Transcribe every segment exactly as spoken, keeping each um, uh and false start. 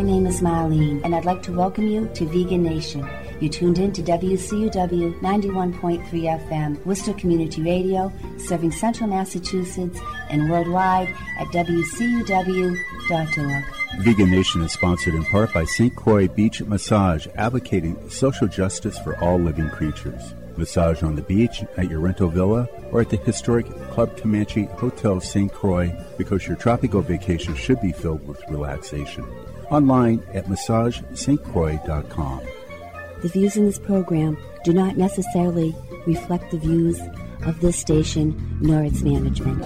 My name is Marlene, and I'd like to welcome you to Vegan Nation. You tuned in to W C U W ninety-one point three F M, Worcester Community Radio, serving Central Massachusetts and worldwide at W C U W dot org. Vegan Nation is sponsored in part by Saint Croix Beach Massage, advocating social justice for all living creatures. Massage on the beach, at your rental villa, or at the historic Club Comanche Hotel Saint Croix, because your tropical vacation should be filled with relaxation. Online at massage st croix dot com. The views in this program do not necessarily reflect the views of this station nor its management.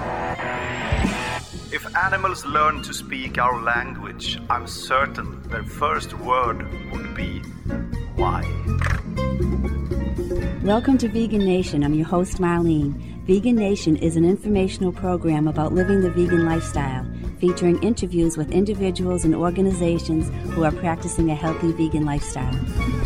If animals learn to speak our language, I'm certain their first word would be why. Welcome to Vegan Nation. I'm your host, Marlene. Vegan Nation is an informational program about living the vegan lifestyle, featuring interviews with individuals and organizations who are practicing a healthy vegan lifestyle.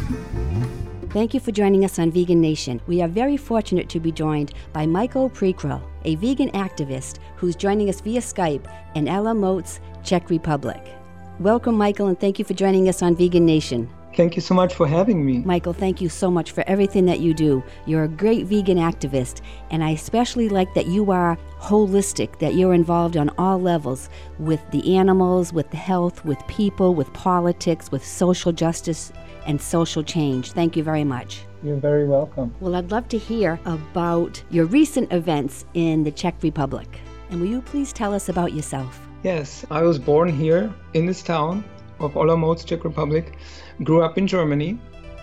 Thank you for joining us on Vegan Nation. We are very fortunate to be joined by Michael Prikryl, a vegan activist who's joining us via Skype in Olomouc, Czech Republic. Welcome, Michael, and thank you for joining us on Vegan Nation. Thank you so much for having me. Michael, thank you so much for everything that you do. You're a great vegan activist, and I especially like that you are holistic, that you're involved on all levels with the animals, with the health, with people, with politics, with social justice and social change. Thank you very much. You're very welcome. Well, I'd love to hear about your recent events in the Czech Republic. And will you please tell us about yourself? Yes, I was born here in this town of Olomouc, Czech Republic, grew up in Germany,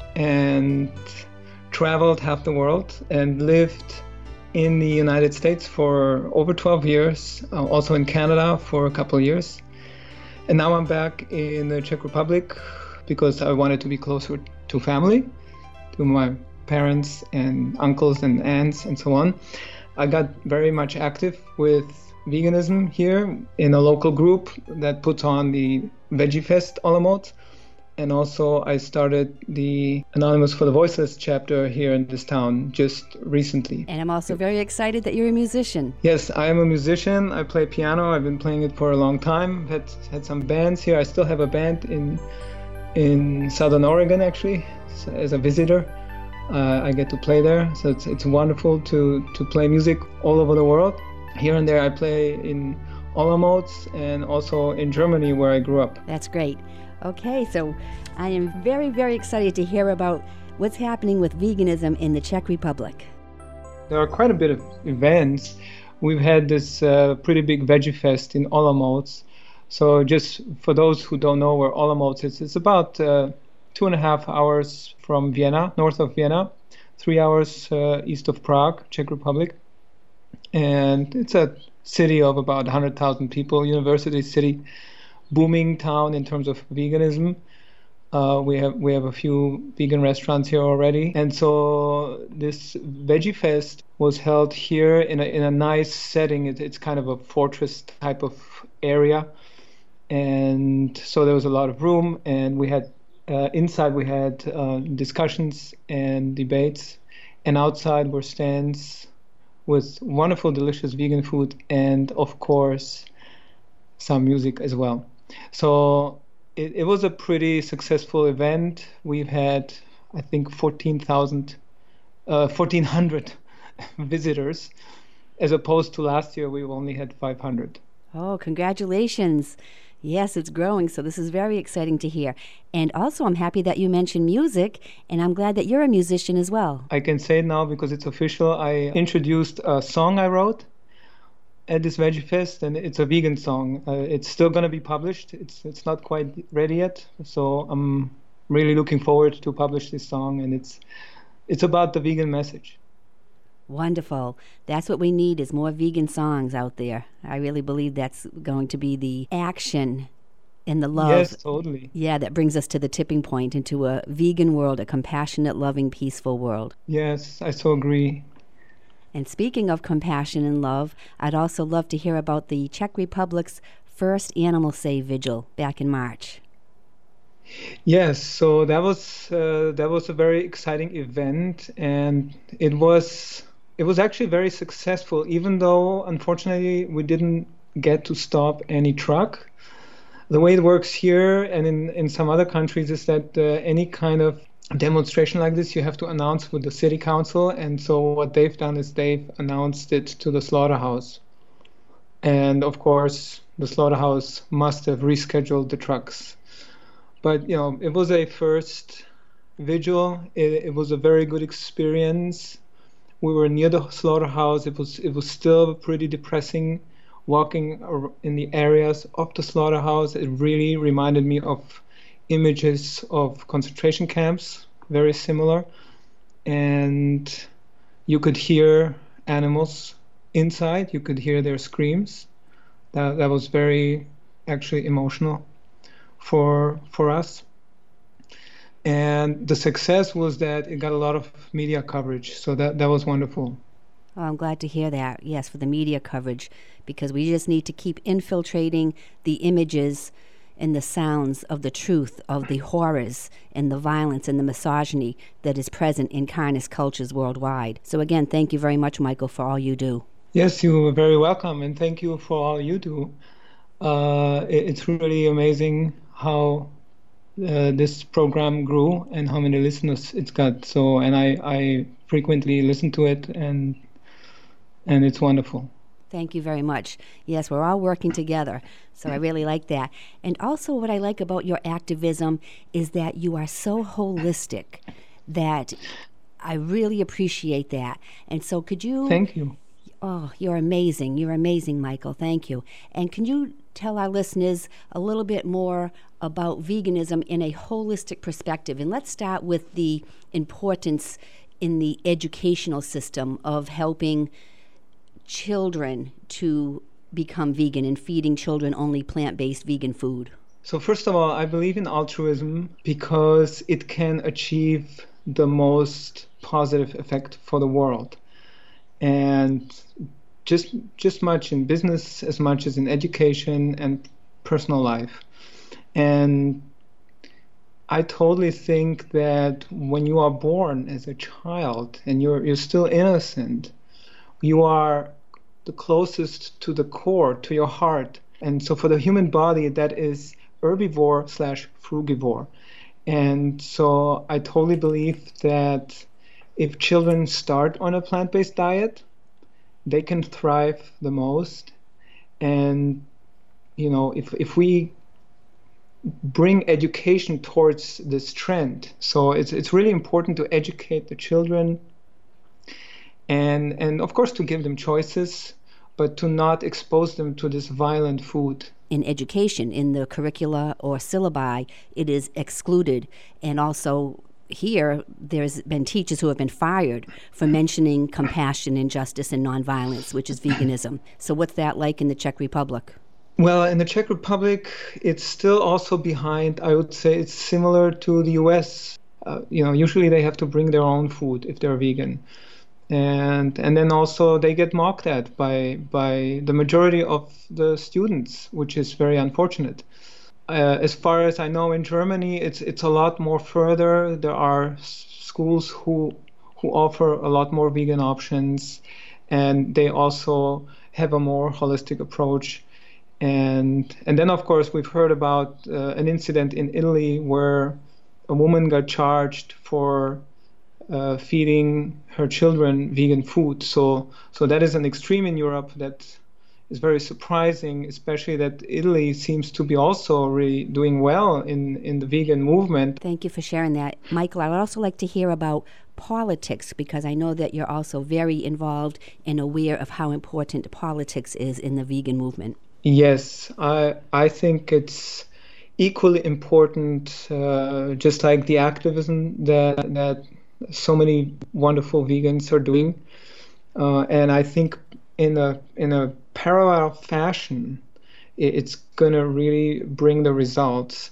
and traveled half the world and lived in the United States for over twelve years, uh, also in Canada for a couple of years. And now I'm back in the Czech Republic because I wanted to be closer to family, to my parents and uncles and aunts and so on. I got very much active with veganism here in a local group that puts on the Veggie Fest Olomouc. And also I started the Anonymous for the Voiceless chapter here in this town just recently. And I'm also very excited that you're a musician. Yes, I am a musician. I play piano. I've been playing it for a long time. Had had some bands here. I still have a band in in Southern Oregon, actually, as a visitor. Uh, I get to play there. So it's it's wonderful to, to play music all over the world. Here and there I play in Olomouc and also in Germany where I grew up. That's great. Okay, so I am very, very excited to hear about what's happening with veganism in the Czech Republic. There are quite a bit of events. We've had this uh, pretty big Veggie Fest in Olomouc. So just for those who don't know where Olomouc is, it's about uh, two and a half hours from Vienna, north of Vienna, three hours uh, east of Prague, Czech Republic. And it's a city of about one hundred thousand people, university city, booming town in terms of veganism. Uh, we have we have a few vegan restaurants here already, and so this Veggie Fest was held here in a in a nice setting. It, it's kind of a fortress type of area, and so there was a lot of room. And we had uh, inside we had uh, discussions and debates, and outside were stands with wonderful, delicious vegan food, and of course some music as well. So it, it was a pretty successful event. We've had, I think, fourteen thousand, uh, fourteen hundred visitors, as opposed to last year, we've only had five hundred. Oh, congratulations. Yes, it's growing, so this is very exciting to hear. And also, I'm happy that you mentioned music, and I'm glad that you're a musician as well. I can say it now because it's official. I introduced a song I wrote at this Veggie Fest, and it's a vegan song. Uh, it's still going to be published. It's it's not quite ready yet, so I'm really looking forward to publish this song, and it's it's about the vegan message. Wonderful. That's what we need, is more vegan songs out there. I really believe that's going to be the action and the love. Yes, totally. Yeah, that brings us to the tipping point into a vegan world, a compassionate, loving, peaceful world. Yes, I so agree. And speaking of compassion and love, I'd also love to hear about the Czech Republic's first Animal Save Vigil back in March. Yes, so that was uh, that was a very exciting event, and it was it was actually very successful, even though unfortunately we didn't get to stop any truck. The way it works here and in, in some other countries is that uh, any kind of demonstration like this, you have to announce with the city council. And so what they've done is they've announced it to the slaughterhouse. And of course, the slaughterhouse must have rescheduled the trucks. But, you know, it was a first vigil. It, it was a very good experience. We were near the slaughterhouse. It was, it was still pretty depressing walking in the areas of the slaughterhouse. It really reminded me of images of concentration camps, very similar. And you could hear animals inside. You could hear their screams. That, that was very actually emotional for for us. And the success was that it got a lot of media coverage. So that, that was wonderful. Oh, I'm glad to hear that. Yes, for the media coverage, because we just need to keep infiltrating the images and the sounds of the truth, of the horrors and the violence and the misogyny that is present in kindness cultures worldwide. So again, thank you very much, Michael, for all you do. Yes, you are very welcome, and thank you for all you do. Uh, it, it's really amazing how uh, this program grew and how many listeners it's got. So, and I, I frequently listen to it, and and it's wonderful. Thank you very much. Yes, we're all working together, so I really like that. And also what I like about your activism is that you are so holistic that I really appreciate that. And so could you... Thank you. Oh, you're amazing. You're amazing, Michael. Thank you. And can you tell our listeners a little bit more about veganism in a holistic perspective? And let's start with the importance in the educational system of helping children to become vegan and feeding children only plant-based vegan food. So first of all, I believe in altruism because it can achieve the most positive effect for the world. And just just much in business as much as in education and personal life. And I totally think that when you are born as a child and you're you're still innocent, you are the closest to the core, to your heart. And so for the human body, that is herbivore slash frugivore. And so I totally believe that if children start on a plant-based diet, they can thrive the most. And, you know, if, if we bring education towards this trend, so it's it's really important to educate the children and and of course to give them choices, but to not expose them to this violent food. In education, in the curricula or syllabi, it is excluded. And also here, there's been teachers who have been fired for mentioning compassion and justice and nonviolence, which is veganism. So what's that like in the Czech Republic? Well, in the Czech Republic, it's still also behind. I would say it's similar to the U S. Uh, you know, usually they have to bring their own food if they're vegan. And and then also they get mocked at by by the majority of the students, which is very unfortunate. Uh, as far as I know, in Germany, it's it's a lot more further. There are schools who who offer a lot more vegan options, and they also have a more holistic approach. And and then, of course, we've heard about uh, an incident in Italy where a woman got charged for uh, feeding her children vegan food. So so that is an extreme in Europe that is very surprising, especially that Italy seems to be also really doing well in, in the vegan movement. Thank you for sharing that. Michael, I would also like to hear about politics, because I know that you're also very involved and aware of how important politics is in the vegan movement. Yes, I I think it's equally important, uh, just like the activism that that so many wonderful vegans are doing. Uh, and I think in a in a parallel fashion, it's going to really bring the results,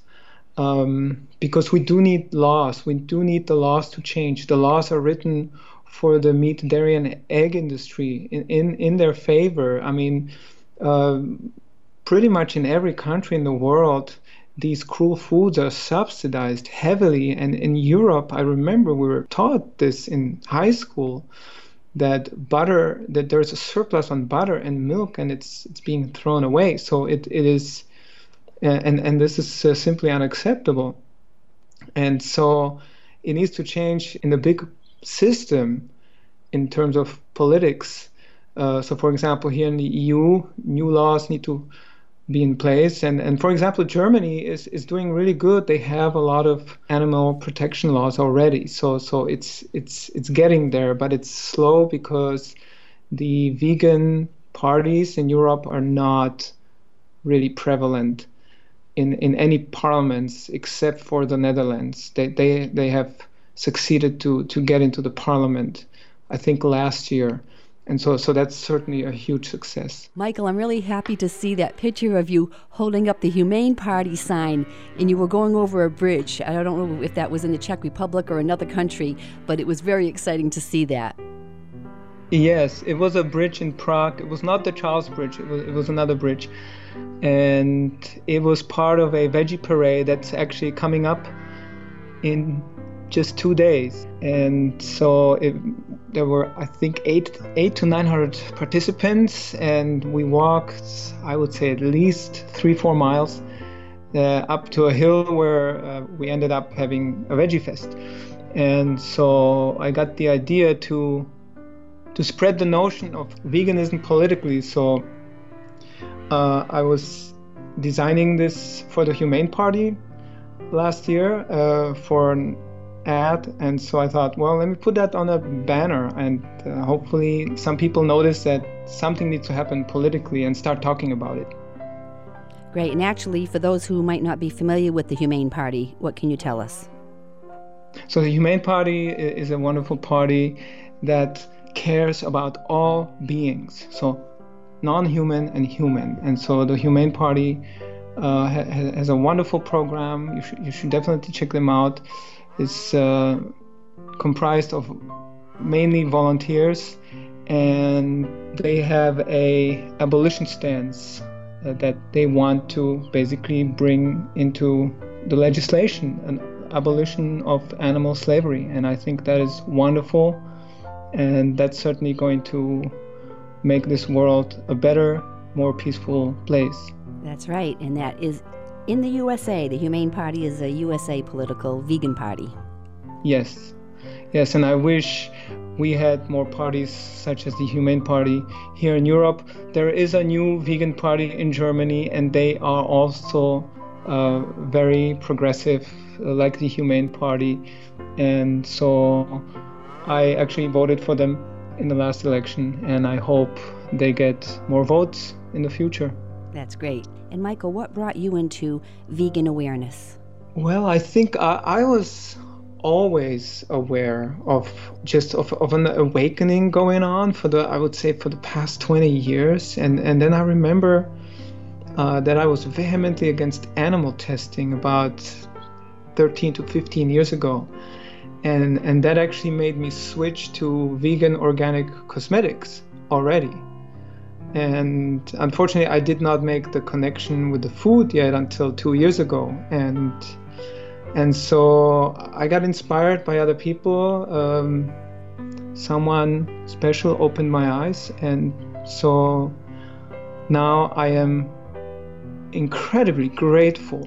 um, because we do need laws. We do need the laws to change. The laws are written for the meat, dairy, and egg industry in, in, in their favor. I mean, uh, pretty much in every country in the world, these cruel foods are subsidized heavily. And in Europe, I remember we were taught this in high school, that butter, that there's a surplus on butter and milk, and it's it's being thrown away. So it, it is and and this is uh, simply unacceptable. And so it needs to change in the big system in terms of politics. Uh, so, for example, here in the E U, new laws need to be in place. And, and for example, Germany is, is doing really good. They have a lot of animal protection laws already. So so it's it's it's getting there, but it's slow because the vegan parties in Europe are not really prevalent in, in any parliaments except for the Netherlands. They they, they have succeeded to, to get into the parliament, I think, last year. And so, so that's certainly a huge success. Michael, I'm really happy to see that picture of you holding up the Humane Party sign, and you were going over a bridge. I don't know if that was in the Czech Republic or another country, but it was very exciting to see that. Yes, it was a bridge in Prague. It was not the Charles Bridge. It was, it was another bridge. And it was part of a veggie parade that's actually coming up in just two days. And so it, there were, I think, eight, eight to nine hundred participants, and we walked, I would say, at least three, four miles uh, up to a hill where uh, we ended up having a veggie fest. And so I got the idea to to spread the notion of veganism politically. So uh, I was designing this for the Humane Party last year uh, for an ad, and so I thought, well, let me put that on a banner, and uh, hopefully some people notice that something needs to happen politically and start talking about it. Great. And actually, for those who might not be familiar with the Humane Party, what can you tell us? So the Humane Party is a wonderful party that cares about all beings, so non-human and human. And so the Humane Party uh, ha- has a wonderful program. You should, you should definitely check them out. It's uh, comprised of mainly volunteers, and they have a abolition stance uh, that they want to basically bring into the legislation, an abolition of animal slavery. And I think that is wonderful, and that's certainly going to make this world a better, more peaceful place. That's right, and that is in the U S A. The Humane Party is a U S A political vegan party. Yes, yes, and I wish we had more parties such as the Humane Party here in Europe. There is a new vegan party in Germany, and they are also uh, very progressive, uh, like the Humane Party. And so I actually voted for them in the last election, and I hope they get more votes in the future. That's great. And Michael, what brought you into vegan awareness? Well, I think I, I was always aware of just of, of an awakening going on for the, I would say, for the past twenty years. And, and then I remember uh, that I was vehemently against animal testing about thirteen to fifteen years ago. And, and that actually made me switch to vegan organic cosmetics already. And unfortunately, I did not make the connection with the food yet until two years ago. And and so I got inspired by other people. Um, someone special opened my eyes. And so now I am incredibly grateful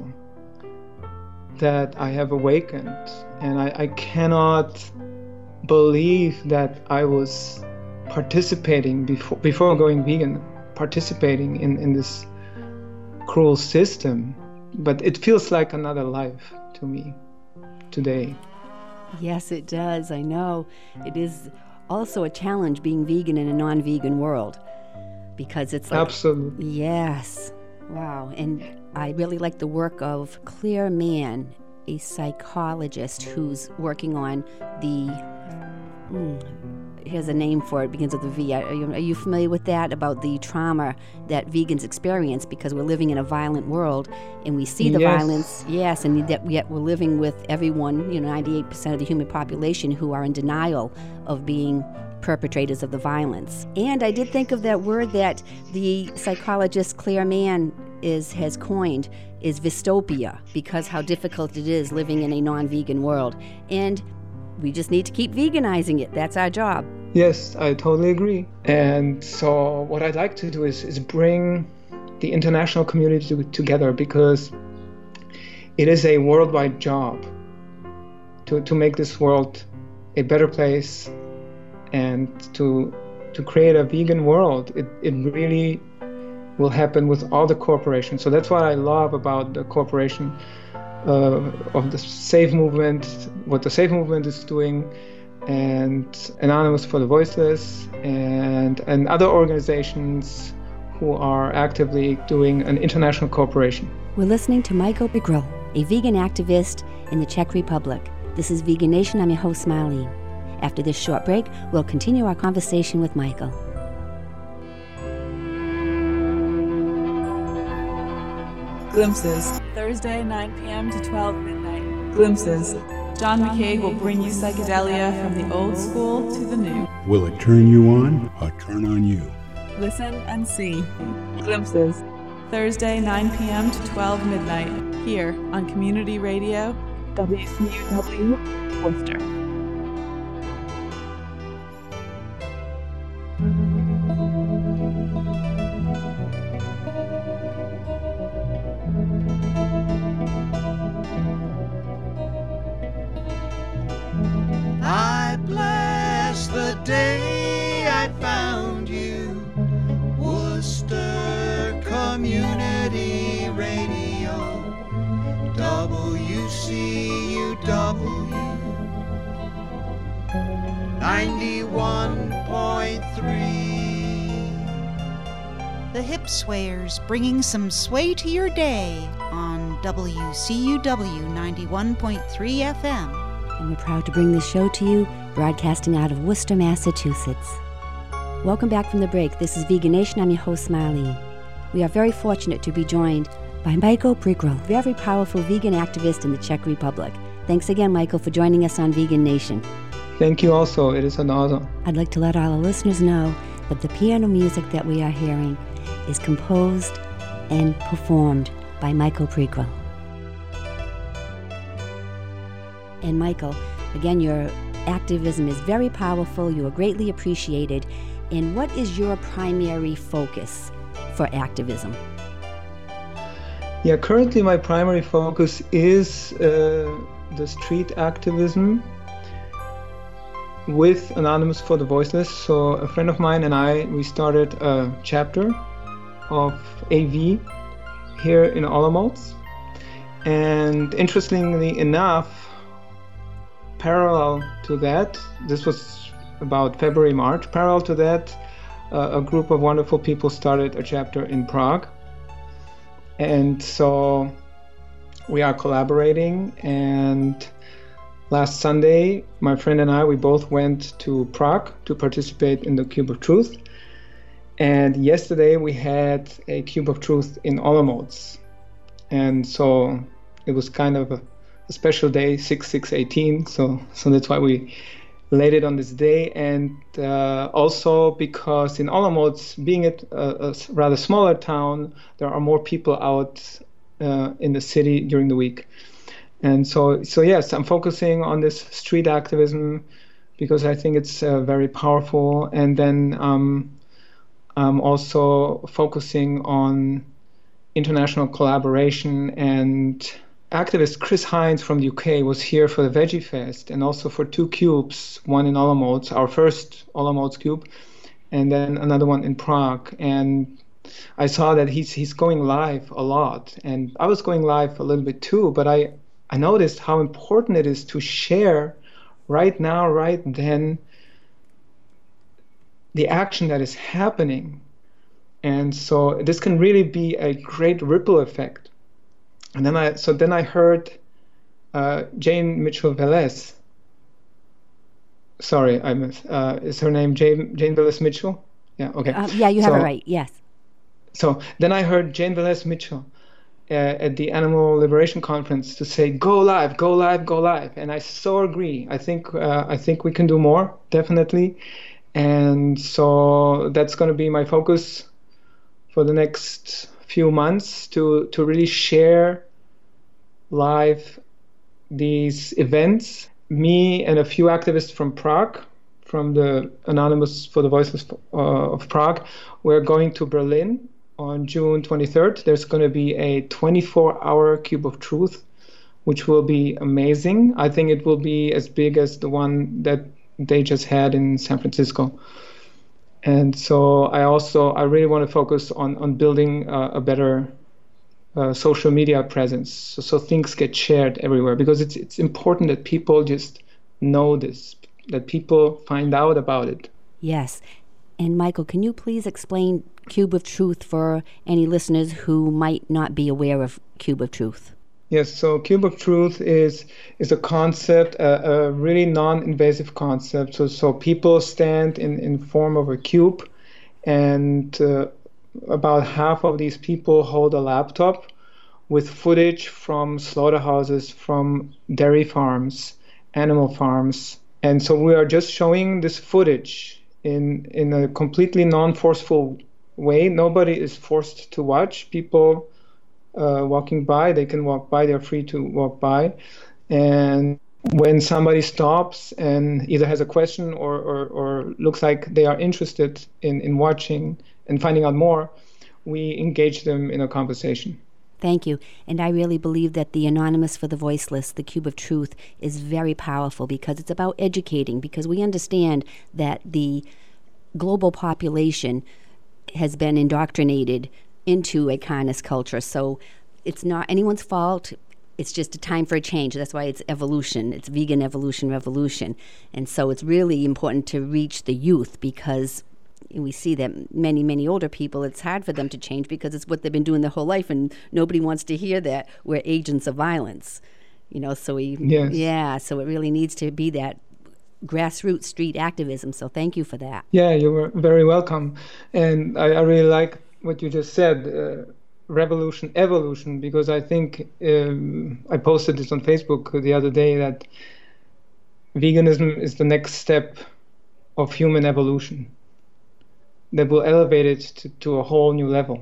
that I have awakened. And I, I cannot believe that I was participating before before going vegan, participating in, in this cruel system. But it feels like another life to me today. Yes, it does. I know. It is also a challenge being vegan in a non-vegan world, because it's like... Absolutely. Yes. Wow. And I really like the work of Claire Mann, a psychologist who's working on the... Mm, here's a name for it, begins with a V. Are you, are you familiar with that, about the trauma that vegans experience because we're living in a violent world and we see the Yes. violence, yes, and that yet we're living with everyone, you know, ninety-eight percent of the human population who are in denial of being perpetrators of the violence. And I did think of that word that the psychologist Claire Mann is has coined, is dystopia, because how difficult it is living in a non-vegan world. And we just need to keep veganizing it. That's our job. Yes, I totally agree. And so what I'd like to do is, is bring the international community to, together, because it is a worldwide job to, to make this world a better place and to to create a vegan world. It, it really will happen with all the corporations. So that's what I love about the corporation uh, of the SAVE movement, what the SAVE movement is doing, and Anonymous for the Voiceless, and, and other organizations who are actively doing an international cooperation. We're listening to Michael Pricul, a vegan activist in the Czech Republic. This is Vegan Nation. I'm your host, Marlene. After this short break, we'll continue our conversation with Michael. Glimpses, Thursday, nine p.m. to twelve midnight. Glimpses. John McCaig will bring you psychedelia from the old school to the new. Will it turn you on or turn on you? Listen and see. Glimpses. Thursday, nine p.m. to twelve midnight. Here on Community Radio, W C U W, Worcester. I bless the day I found you, Worcester Community Radio, W C U W, ninety-one point three. The Hip Swayers, bringing some sway to your day on W C U W ninety-one point three F M. And we're proud to bring this show to you, broadcasting out of Worcester, Massachusetts. Welcome back from the break. This is Vegan Nation. I'm your host, Marlene. We are very fortunate to be joined by Michael Pricul, very powerful vegan activist in the Czech Republic. Thanks again, Michael, for joining us on Vegan Nation. Thank you also. It is an honor. I'd like to let all our listeners know that the piano music that we are hearing is composed and performed by Michael Pricul. And Michael, again, your activism is very powerful. You are greatly appreciated. And what is your primary focus for activism? Yeah, currently my primary focus is uh, the street activism with Anonymous for the Voiceless. So a friend of mine and I, we started a chapter of A V here in Olomouc. And interestingly enough, parallel to that, this was about February, March, parallel to that, uh, a group of wonderful people started a chapter in Prague. And so we are collaborating, and last Sunday, my friend and I, we both went to Prague to participate in the Cube of Truth. And yesterday we had a Cube of Truth in Olomouc. And so it was kind of a a special day, six six eighteen, so so that's why we laid it on this day. And uh, also because in Olomouc, being it a, a rather smaller town, there are more people out uh, in the city during the week. And so so yes, I'm focusing on this street activism because I think it's uh, very powerful. And then um, I'm also focusing on international collaboration, and activist Chris Hines from the U K was here for the Veggie Fest and also for two cubes, one in Olomouc, our first Olomouc cube, and then another one in Prague. And I saw that he's he's going live a lot, and I was going live a little bit too, but I, I noticed how important it is to share right now, right then, the action that is happening. And so this can really be a great ripple effect. And then I, so then I heard uh, Jane Mitchell-Velez. Sorry, I missed. Uh, is her name Jane Jane Velez-Mitchell? Yeah. Okay. Um, yeah, you have so, it right. Yes. So then I heard Jane Velez-Mitchell uh, at the Animal Liberation Conference to say, "Go live, go live, go live," and I so agree. I think uh, I think we can do more, definitely, and so that's going to be my focus for the next few months, to to really share live these events. Me and a few activists from Prague, from the Anonymous for the Voiceless uh, of Prague, we're going to Berlin on June twenty-third, there's going to be a twenty-four hour Cube of Truth, which will be amazing. I think it will be as big as the one that they just had in San Francisco. And so I also, I really want to focus on, on building uh, a better uh, social media presence, so, so things get shared everywhere, because it's it's important that people just know this, that people find out about it. Yes. And Michael, can you please explain Cube of Truth for any listeners who might not be aware of Cube of Truth? Yes, so Cube of Truth is is a concept, a, a really non-invasive concept. So so people stand in, in form of a cube, and uh, about half of these people hold a laptop with footage from slaughterhouses, from dairy farms, animal farms. And so we are just showing this footage in, in a completely non-forceful way. Nobody is forced to watch. People Uh, walking by, they can walk by, they're free to walk by. And when somebody stops and either has a question or, or, or looks like they are interested in, in watching and finding out more, we engage them in a conversation. Thank you. And I really believe that the Anonymous for the Voiceless, the Cube of Truth, is very powerful, because it's about educating, because we understand that the global population has been indoctrinated into a kindness culture. So it's not anyone's fault. It's just a time for a change. That's why it's evolution. It's vegan evolution revolution. And so it's really important to reach the youth, because we see that many, many older people, it's hard for them to change because it's what they've been doing their whole life, and nobody wants to hear that we're agents of violence. You know, so we, yes. yeah, so it really needs to be that grassroots street activism. So thank you for that. Yeah, you were very welcome. And I, I really like what you just said, uh, revolution, evolution, because I think um, I posted this on Facebook the other day, that veganism is the next step of human evolution that will elevate it to, to a whole new level.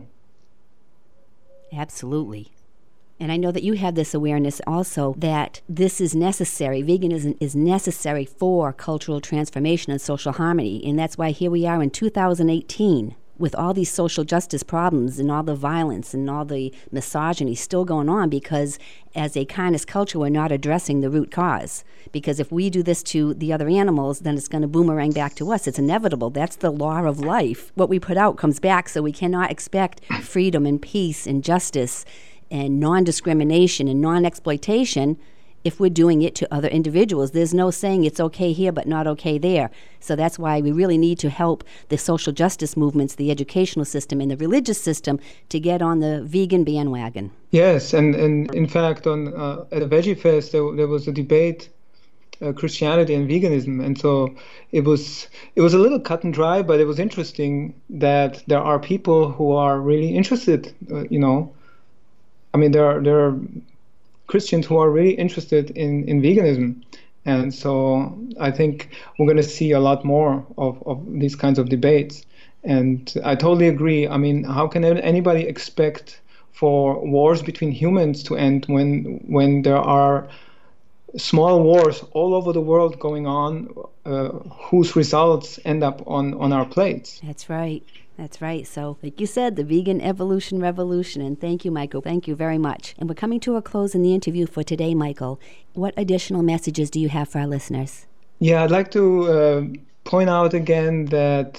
Absolutely. And I know that you have this awareness also that this is necessary. Veganism is necessary for cultural transformation and social harmony. And that's why here we are in two thousand eighteen with all these social justice problems and all the violence and all the misogyny still going on, because as a kindness culture, we're not addressing the root cause. Because if we do this to the other animals, then it's going to boomerang back to us. It's inevitable. That's the law of life. What we put out comes back, so we cannot expect freedom and peace and justice and non-discrimination and non-exploitation if we're doing it to other individuals. There's no saying it's okay here but not okay there. So that's why we really need to help the social justice movements, the educational system, and the religious system to get on the vegan bandwagon. Yes, and, and in fact, on uh, at the Veggie Fest, there, there was a debate, uh, Christianity and veganism, and so it was it was a little cut and dry, but it was interesting that there are people who are really interested. Uh, you know, I mean, there are there are Christians who are really interested in, in veganism. And so I think we're going to see a lot more of, of these kinds of debates. And I totally agree. I mean, how can anybody expect for wars between humans to end when when there are small wars all over the world going on, uh, whose results end up on, on our plates? That's right. That's right. So, like you said, the vegan evolution revolution. And thank you, Michael. Thank you very much. And we're coming to a close in the interview for today, Michael. What additional messages do you have for our listeners? Yeah, I'd like to uh, point out again that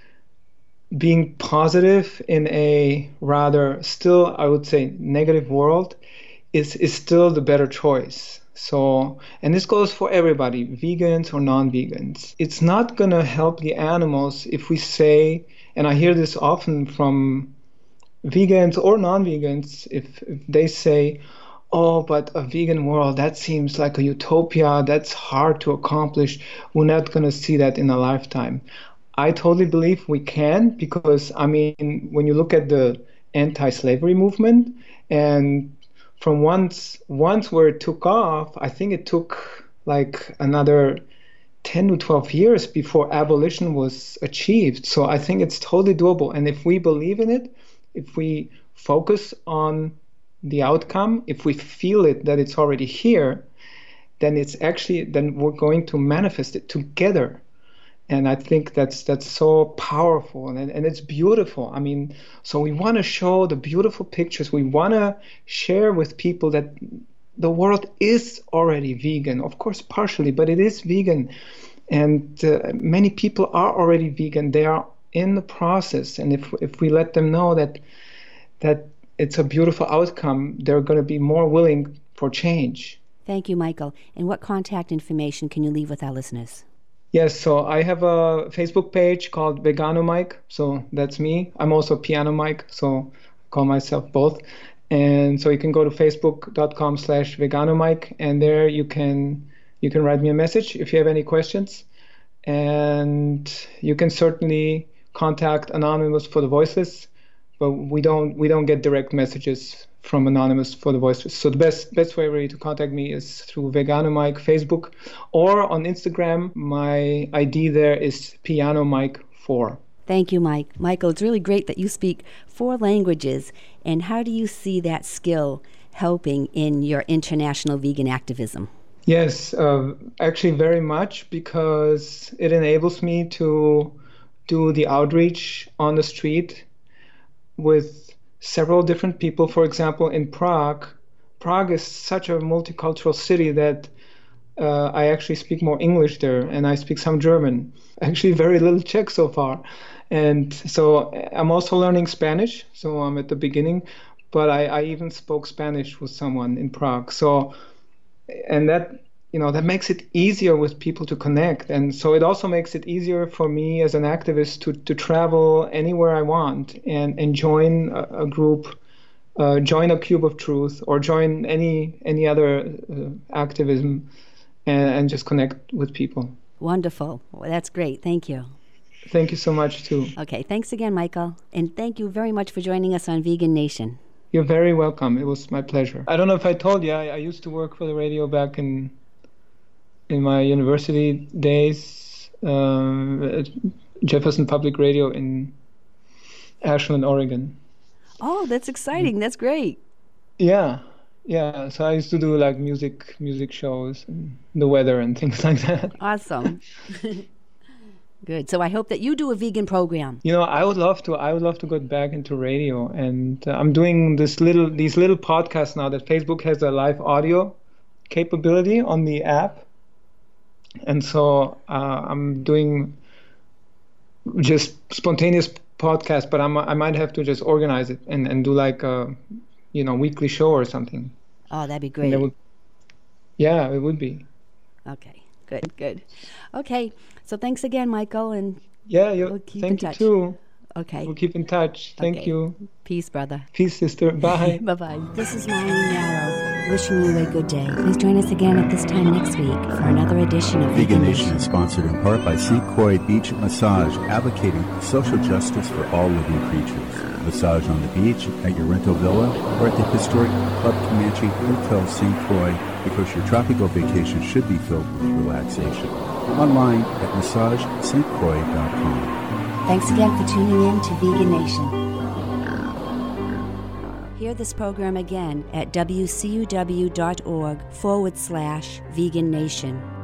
being positive in a rather still, I would say, negative world is, is still the better choice. So, and this goes for everybody, vegans or non-vegans. It's not going to help the animals if we say, and I hear this often from vegans or non-vegans, if, if they say, oh, but a vegan world, that seems like a utopia, that's hard to accomplish, we're not going to see that in a lifetime. I totally believe we can, because, I mean, when you look at the anti-slavery movement, and from once once where it took off, I think it took like another ten to twelve years before abolition was achieved. So I think it's totally doable. And if we believe in it, if we focus on the outcome, if we feel it that it's already here, then it's actually, then we're going to manifest it together. And I think that's that's so powerful, and and it's beautiful. I mean, so we want to show the beautiful pictures. We want to share with people that the world is already vegan, of course, partially, but it is vegan. And uh, many people are already vegan. They are in the process. And if if we let them know that that it's a beautiful outcome, they're going to be more willing for change. Thank you, Michael. And what contact information can you leave with our listeners? Yes, so I have a Facebook page called Vegano Mike. So that's me. I'm also Piano Mike, so I call myself both. And so you can go to facebook.com slash Vegano Mike, and there you can you can write me a message if you have any questions. And you can certainly contact Anonymous for the Voiceless, but we don't we don't get direct messages from Anonymous for the Voiceless. So the best best way really to contact me is through Vegano Mike Facebook, or on Instagram. My I D there is Piano Mike four. Thank you, Mike. Michael, it's really great that you speak four languages. And how do you see that skill helping in your international vegan activism? Yes, uh, actually very much, because it enables me to do the outreach on the street with several different people. For example, in Prague, Prague is such a multicultural city that uh, I actually speak more English there, and I speak some German. Actually, very little Czech so far. And so I'm also learning Spanish, so I'm at the beginning, but I, I even spoke Spanish with someone in Prague. So, and that, you know, that makes it easier with people to connect. And so it also makes it easier for me as an activist to, to travel anywhere I want and, and join a, a group, uh, join a Cube of Truth, or join any any other uh, activism, and, and just connect with people. Wonderful. Well, that's great. Thank you. Thank you so much, too. Okay, thanks again, Michael. And thank you very much for joining us on Vegan Nation. You're very welcome. It was my pleasure. I don't know if I told you, I, I used to work for the radio back in in my university days um, at Jefferson Public Radio in Ashland, Oregon. Oh, that's exciting. That's great. Yeah, yeah. So I used to do like music music shows and the weather and things like that. Awesome. Good. So I hope that you do a vegan program. You know, I would love to. I would love to go back into radio, and uh, I'm doing this little these little podcasts now that Facebook has a live audio capability on the app, and so uh, I'm doing just spontaneous podcasts. But I'm I might have to just organize it and, and do like a, you know, weekly show or something. Oh, that'd be great. Would, yeah, it would be. Okay. Good. Good. Okay. So thanks again, Michael, and yeah, you, we'll keep thank in you touch. too. Okay. We'll keep in touch. Thank okay. you. Peace, brother. Peace, sister. Bye. Bye-bye. This is Marlene Yarrow, wishing you a good day. Please join us again at this time next week for another edition of Vegan Nation is sponsored in part by Saint Croix Beach Massage, advocating social justice for all living creatures. Massage on the beach, at your rental villa, or at the historic Club Comanche Hotel Saint Croix, because your tropical vacation should be filled with relaxation. Online at massage st croix dot com. Thanks again for tuning in to Vegan Nation. Hear this program again at W C U W dot org forward slash Vegan Nation.